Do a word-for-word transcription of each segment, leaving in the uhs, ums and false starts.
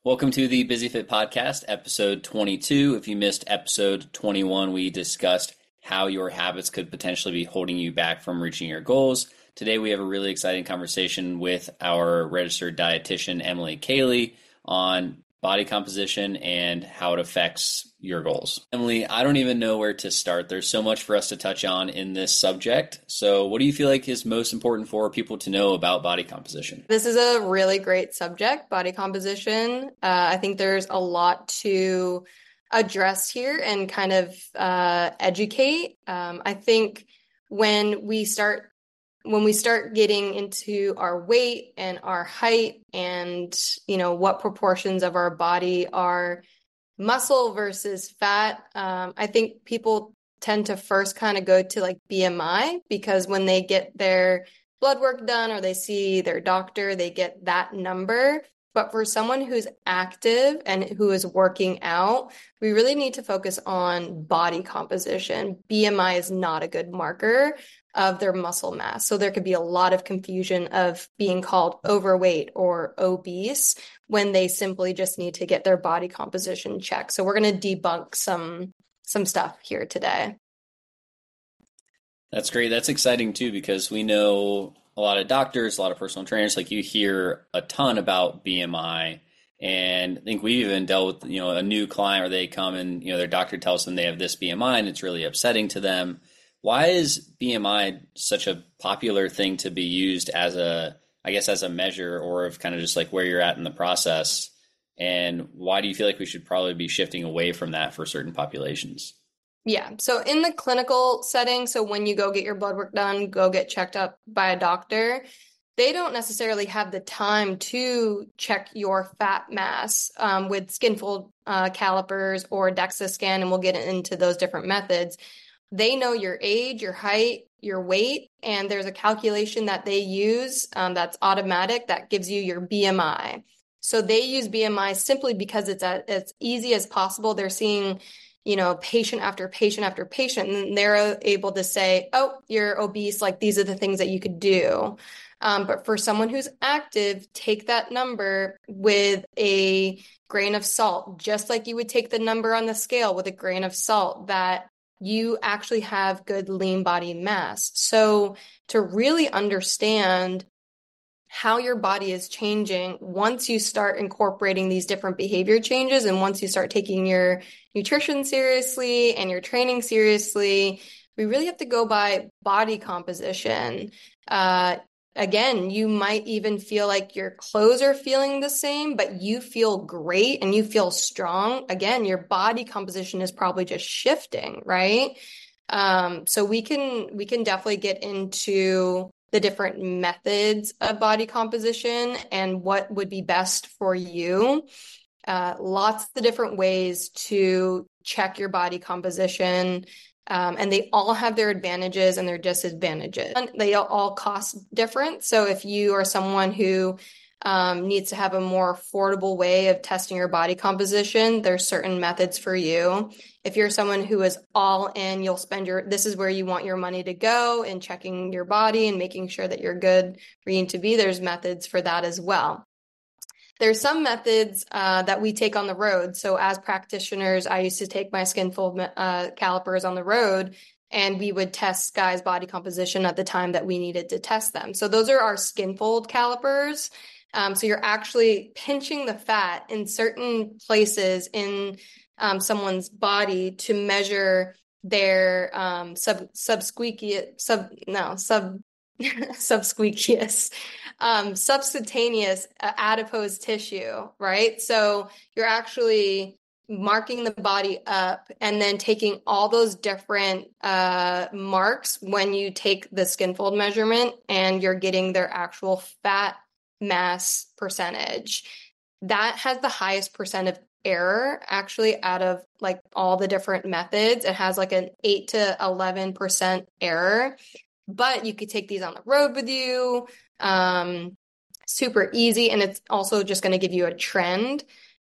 Welcome to the Busy Fit Podcast, episode twenty-two. If you missed episode twenty-one, we discussed how your habits could potentially be holding you back from reaching your goals. Today, we have a really exciting conversation with our registered dietitian, Emily Cayley, on body composition and how it affects your goals. Emily, I don't even know where to start. There's so much for us to touch on in this subject. So what do you feel like is most important for people to know about body composition? This is a really great subject, body composition. Uh, I think there's a lot to address here and kind of uh, educate. Um, I think when we start when we start getting into our weight and our height and, you know, what proportions of our body are muscle versus fat, um, I think people tend to first kind of go to like B M I, because when they get their blood work done or they see their doctor, they get that number. But for someone who's active and who is working out, we really need to focus on body composition. B M I is not a good marker of their muscle mass. So there could be a lot of confusion of being called overweight or obese when they simply just need to get their body composition checked. So we're going to debunk some some stuff here today. That's great. That's exciting too, because we know a lot of doctors, a lot of personal trainers, like you hear a ton about B M I. And I think we've even dealt with, you know, a new client where they come and, you know, their doctor tells them they have this B M I and it's really upsetting to them. Why is B M I such a popular thing to be used as a, I guess, as a measure, or of kind of just like where you're at in the process? And why do you feel like we should probably be shifting away from that for certain populations? Yeah. So in the clinical setting, so when you go get your blood work done, go get checked up by a doctor, they don't necessarily have the time to check your fat mass um, with skin-fold uh, calipers or DEXA scan, and we'll get into those different methods. They know your age, your height, your weight, and there's a calculation that they use um, that's automatic that gives you your B M I. So they use B M I simply because it's a, as easy as possible. They're seeing, you know, patient after patient after patient, and they're able to say, oh, you're obese, like these are the things that you could do. Um, but for someone who's active, take that number with a grain of salt, just like you would take the number on the scale with a grain of salt, that you actually have good lean body mass. So to really understand how your body is changing, once you start incorporating these different behavior changes, and once you start taking your nutrition seriously and your training seriously, we really have to go by body composition. Uh, Again, you might even feel like your clothes are feeling the same, but you feel great and you feel strong. Again, your body composition is probably just shifting, right? Um, so we can we can definitely get into the different methods of body composition and what would be best for you. Uh, lots of different ways to check your body composition. Um, and they all have their advantages and their disadvantages. And they all cost different. So if you are someone who um, needs to have a more affordable way of testing your body composition, there's certain methods for you. If you're someone who is all in, you'll spend your, this is where you want your money to go in checking your body and making sure that you're good where you need to be. There's methods for that as well. There's some methods uh, that we take on the road. So as practitioners, I used to take my skin-fold uh, calipers on the road, and we would test guys' body composition at the time that we needed to test them. So those are our skin-fold calipers. Um, so you're actually pinching the fat in certain places in um, someone's body to measure their um, sub subsqueaky sub no sub subsqueakious, um, subcutaneous uh, adipose tissue, right? So you're actually marking the body up and then taking all those different uh, marks when you take the skin fold measurement, and you're getting their actual fat mass percentage. That has the highest percent of error actually out of like all the different methods. It has like an eight to eleven percent error. But you could take these on the road with you, um, super easy, and it's also just going to give you a trend.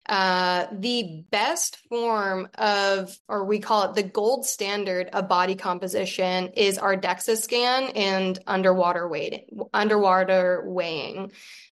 Uh, the best form of, or we call it the gold standard of body composition, is our DEXA scan and underwater weighting, underwater weighing.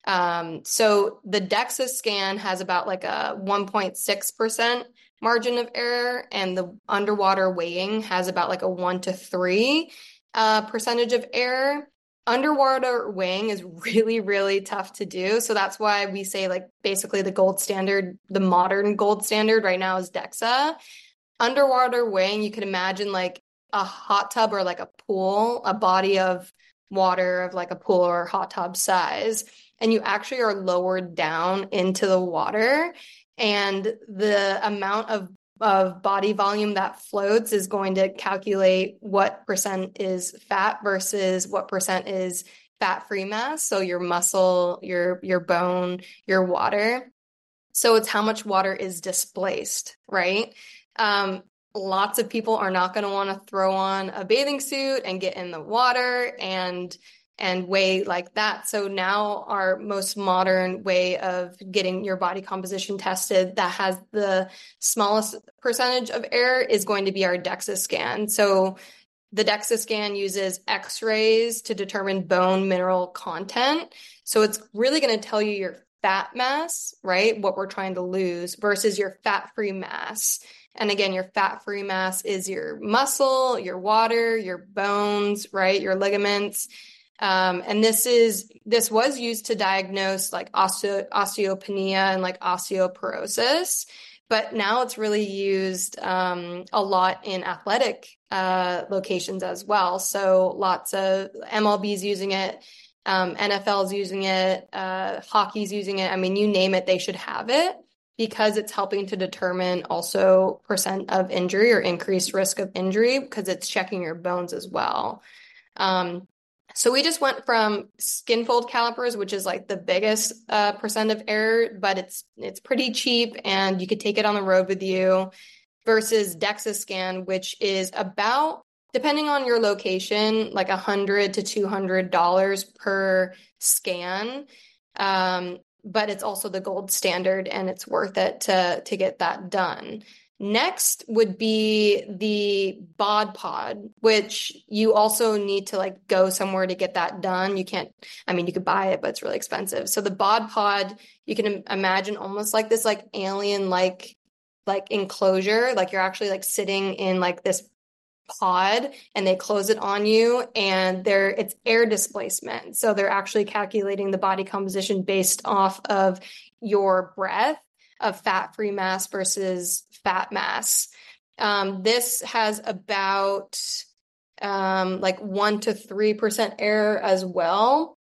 Um, so the DEXA scan has about like a one point six percent margin of error, and the underwater weighing has about like a one to three uh, percentage of error. Underwater weighing is really, really tough to do. So that's why we say like basically the gold standard, the modern gold standard right now is DEXA. Underwater weighing, you can imagine like a hot tub or like a pool, a body of water of like a pool or hot tub size, and you actually are lowered down into the water, and the amount of of body volume that floats is going to calculate what percent is fat versus what percent is fat-free mass. So your muscle, your your bone, your water. So it's how much water is displaced, right? Um, lots of people are not going to want to throw on a bathing suit and get in the water and and weigh like that. So now our most modern way of getting your body composition tested that has the smallest percentage of error is going to be our DEXA scan. So the DEXA scan uses X-rays to determine bone mineral content. So it's really going to tell you your fat mass, right? What we're trying to lose versus your fat-free mass. And again, your fat-free mass is your muscle, your water, your bones, right? Your ligaments. Um, and this is, this was used to diagnose like osteo, osteopenia and like osteoporosis, but now it's really used um, a lot in athletic uh, locations as well. So lots of M L B's using it, um, N F L's using it, uh, hockey's using it. I mean, you name it, they should have it because it's helping to determine also percent of injury or increased risk of injury because it's checking your bones as well. Um, So we just went from skin fold calipers, which is like the biggest uh, percent of error, but it's it's pretty cheap and you could take it on the road with you, versus DEXA scan, which is about, depending on your location, like one hundred to two hundred dollars per scan. Um, but it's also the gold standard and it's worth it to to get that done. Next would be the bod pod, which you also need to like go somewhere to get that done. You can't, I mean, you could buy it, but it's really expensive. So the bod pod, you can imagine almost like this like alien like like enclosure, like you're actually like sitting in like this pod and they close it on you and there it's air displacement. So they're actually calculating the body composition based off of your breath of fat-free mass versus fat mass. Um, this has about um, like one to three percent error as well.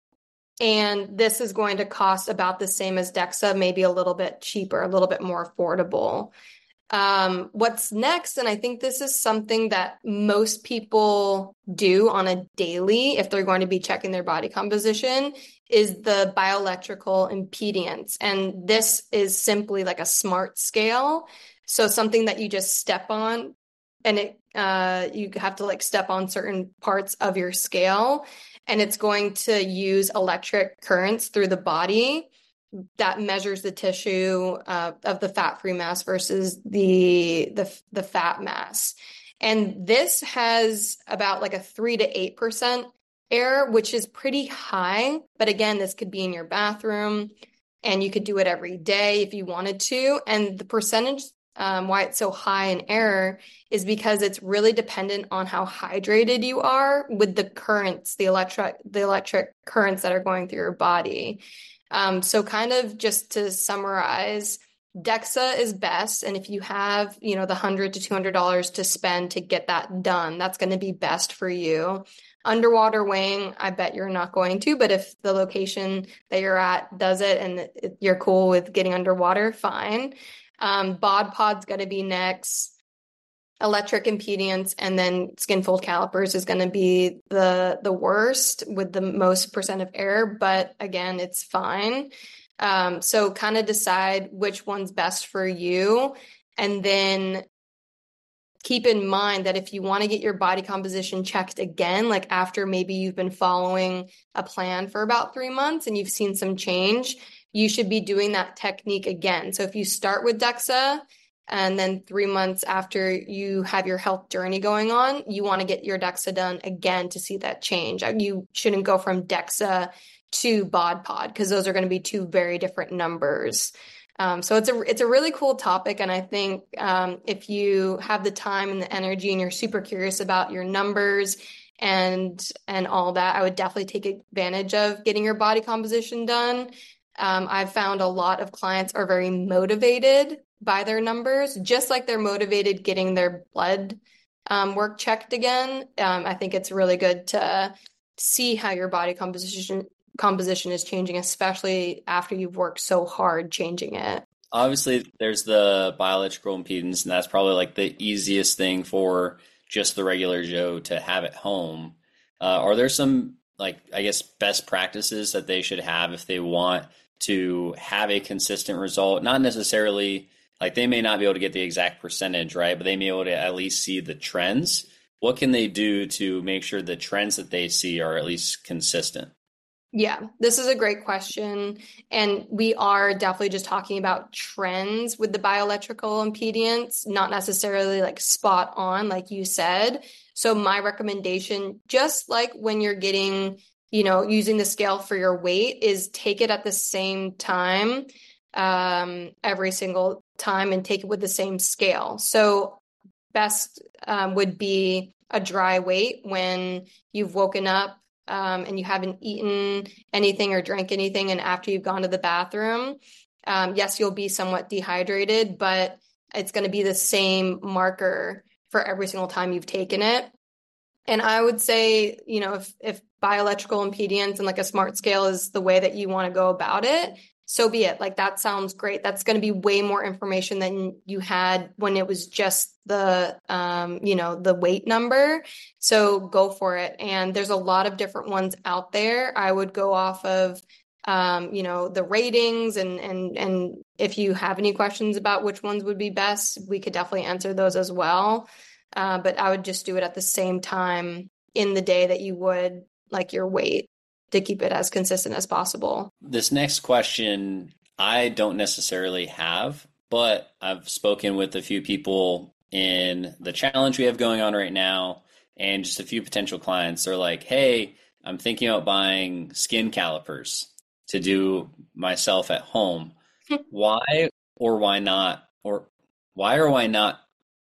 And this is going to cost about the same as DEXA, maybe a little bit cheaper, a little bit more affordable. Um, what's next, and I think this is something that most people do on a daily if they're going to be checking their body composition, is the bioelectrical impedance. And this is simply like a smart scale. So something that you just step on and it uh, you have to like step on certain parts of your scale, and it's going to use electric currents through the body that measures the tissue uh, of the fat-free mass versus the, the the fat mass. And this has about like a three to eight percent error, which is pretty high. But again, this could be in your bathroom and you could do it every day if you wanted to. And the percentage um, why it's so high in error is because it's really dependent on how hydrated you are with the currents, the electric the electric currents that are going through your body. Um, so kind of just to summarize, DEXA is best. And if you have, you know, the one hundred to two hundred dollars to spend to get that done, that's going to be best for you. Underwater weighing, I bet you're not going to, but if the location that you're at does it and it, you're cool with getting underwater, fine. Um, bod pod's going to be next. Electric impedance, and then skin fold calipers is going to be the the worst with the most percent of error, but again, it's fine. Um, so kind of decide which one's best for you, and then keep in mind that if you want to get your body composition checked again, like after maybe you've been following a plan for about three months and you've seen some change, you should be doing that technique again. So if you start with DEXA, and then three months after you have your health journey going on, you want to get your DEXA done again to see that change. You shouldn't go from DEXA to Bod Pod, because those are going to be two very different numbers. Um, so it's a it's a really cool topic, and I think um, if you have the time and the energy, and you're super curious about your numbers and and all that, I would definitely take advantage of getting your body composition done. Um, I've found a lot of clients are very motivated by their numbers, just like they're motivated getting their blood um, work checked again. Um, I think it's really good to see how your body composition composition is changing, especially after you've worked so hard changing it. Obviously, there's the bioelectrical impedance, and that's probably like the easiest thing for just the regular Joe to have at home. Uh, are there some, like, I guess, best practices that they should have if they want to have a consistent result? Not necessarily, like, they may not be able to get the exact percentage, right? But they may be able to at least see the trends. What can they do to make sure the trends that they see are at least consistent? Yeah, this is a great question. And we are definitely just talking about trends with the bioelectrical impedance, not necessarily like spot on, like you said. So my recommendation, just like when you're getting, you know, using the scale for your weight, is take it at the same time um, every single time, and take it with the same scale. So best um, would be a dry weight when you've woken up Um, and you haven't eaten anything or drank anything, and after you've gone to the bathroom. Um, yes, you'll be somewhat dehydrated, but it's going to be the same marker for every single time you've taken it. And I would say, you know, if, if bioelectrical impedance and like a smart scale is the way that you want to go about it, so be it. Like, that sounds great. That's going to be way more information than you had when it was just the, um, you know, the weight number. So go for it. And there's a lot of different ones out there. I would go off of, um, you know, the ratings, and, and, and if you have any questions about which ones would be best, we could definitely answer those as well. Uh, but I would just do it at the same time in the day that you would like your weight, to keep it as consistent as possible. This next question, I don't necessarily have, but I've spoken with a few people in the challenge we have going on right now, and just a few potential clients. They're like, hey, I'm thinking about buying skin calipers to do myself at home. Why or why not? Or why or why not?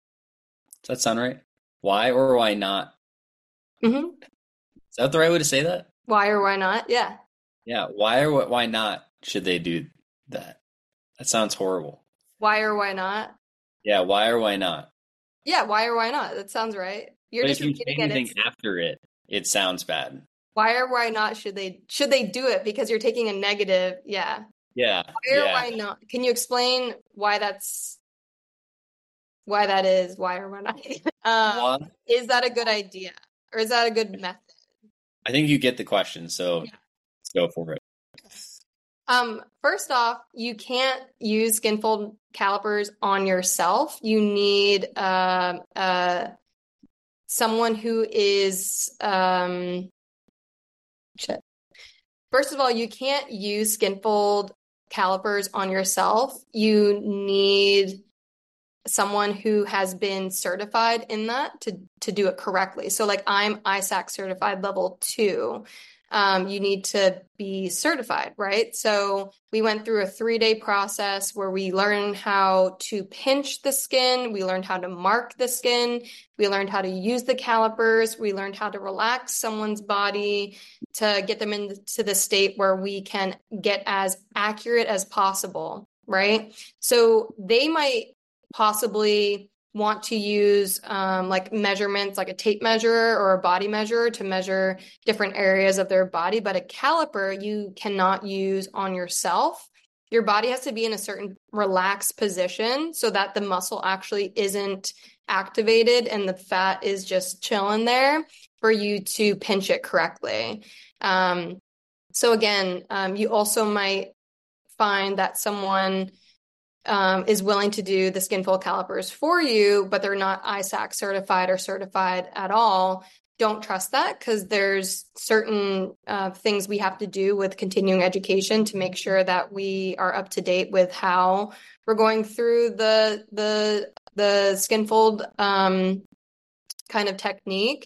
Does that sound right? Why or why not? Mm-hmm. Is that the right way to say that? Why or why not? Yeah. Yeah. Why or why not should they do that? That sounds horrible. Why or why not? Yeah. Why or why not? Yeah. Why or why not? That sounds right. You're But just if you say repeating it. anything It's, after it, it sounds bad. why or why not should they should they do it? Because you're taking a negative. Yeah. Yeah. Why or Yeah. why not? Can you explain why that's why that is? Why or why not? um, One, is that a good idea, or is that a good method? I think you get the question, so Yeah. let's go for it. Um, first off, you can't use skinfold calipers on yourself. You need um, uh, someone who is um, shit. First of all, you can't use skinfold calipers on yourself. You need someone who has been certified in that to to do it correctly. So like, I'm I S A C certified level two. Um, you need to be certified, right? So we went through a three-day process where we learned how to pinch the skin, we learned how to mark the skin, we learned how to use the calipers, we learned how to relax someone's body to get them into the state where we can get as accurate as possible, right? So they might possibly want to use um, like measurements, like a tape measure or a body measure to measure different areas of their body, but a caliper you cannot use on yourself. Your body has to be in a certain relaxed position so that the muscle actually isn't activated and the fat is just chilling there for you to pinch it correctly. Um, so again, um, you also might find that someone Um, is willing to do the skinfold calipers for you, but they're not I S A C certified or certified at all. Don't trust that, because there's certain uh, things we have to do with continuing education to make sure that we are up to date with how we're going through the the the skinfold um, kind of technique.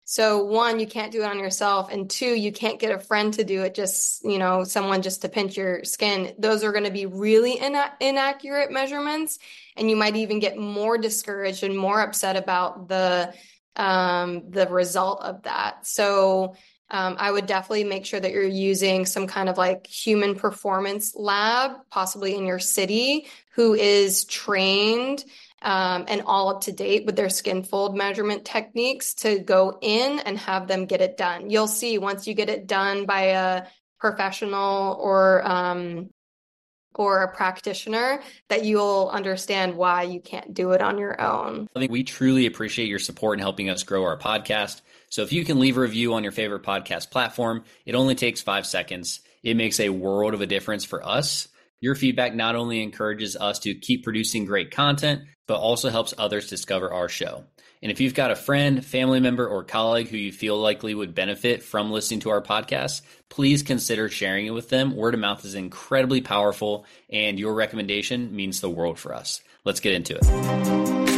So one, you can't do it on yourself. And two, you can't get a friend to do it, just, you know, someone just to pinch your skin. Those are going to be really ina- inaccurate measurements. And you might even get more discouraged and more upset about the, um, the result of that. So um, I would definitely make sure that you're using some kind of like human performance lab, possibly in your city, who is trained Um, and all up to date with their skin fold measurement techniques to go in and have them get it done. You'll see once you get it done by a professional or um, or a practitioner that you'll understand why you can't do it on your own. I think we truly appreciate your support in helping us grow our podcast. So if you can leave a review on your favorite podcast platform, it only takes five seconds. It makes a world of a difference for us. Your feedback not only encourages us to keep producing great content, but also helps others discover our show. And if you've got a friend, family member, or colleague who you feel likely would benefit from listening to our podcast, please consider sharing it with them. Word of mouth is incredibly powerful, and your recommendation means the world for us. Let's get into it.